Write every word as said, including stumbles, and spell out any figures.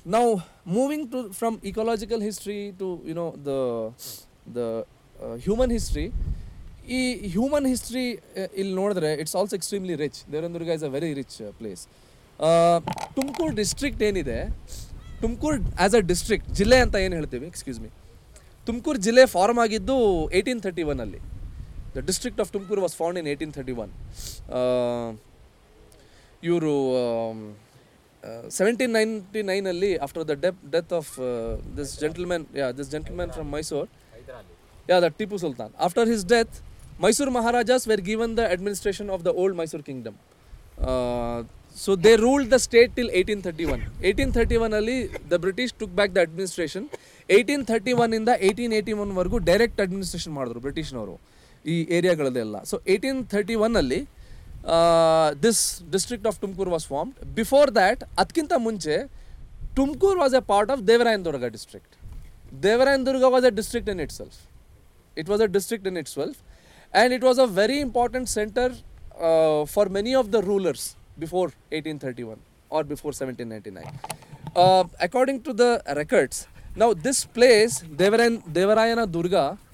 Now moving to from ecological history to you know the the uh, human history. ಈ human history ಇಲ್ಲಿ ನೋಡಿದ್ರೆ it's also extremely rich. Devadurga is a very rich place. Tumakuru district ಏನಿದೆ, Tumakuru as a district, ಜಿಲ್ಲೆ ಅಂತ ಏನು ಹೇಳ್ತೀವಿ, excuse me, Tumakuru ಜಿಲ್ಲೆ form ಆಗಿದ್ದು ಏಯ್ಟೀನ್ ಥರ್ಟಿ ಒನ್ನಲ್ಲಿ. The district of Tumakuru was found in eighteen thirty one. ಇವರು ಸೆವೆಂಟೀನ್ ನೈಂಟಿ ನೈನಲ್ಲಿ after the death death of this gentleman yeah this gentleman from Mysore, yeah, the Tipu Sultan. After his death, Mysore Maharajas were given the administration of the old Mysore kingdom. Uh, so they ruled the state till eighteen thirty-one. eighteen thirty-one ಅಲ್ಲಿ the British took back the administration. eighteen thirty-one ಇಂದ eighteen eighty-one ವರೆಗೂ direct administration ಮಾಡಿದ್ರು ಬ್ರಿಟಿಷ್ನವರು ಈ ಏರಿಯಾಗಳದೆಲ್ಲ. So eighteen thirty one ಅಲ್ಲಿ this district of Tumakuru was formed. Before that, ಅದಕ್ಕಿಂತ ಮುಂಚೆ Tumakuru was a part of Devarayanadurga district. Devarayanadurga was a district in itself. It was a district in itself, and it was a very important center uh, for many of the rulers before eighteen thirty-one or before seventeen ninety-nine. Uh, according to the records, now this place, Devarayan, Devarayana Durga,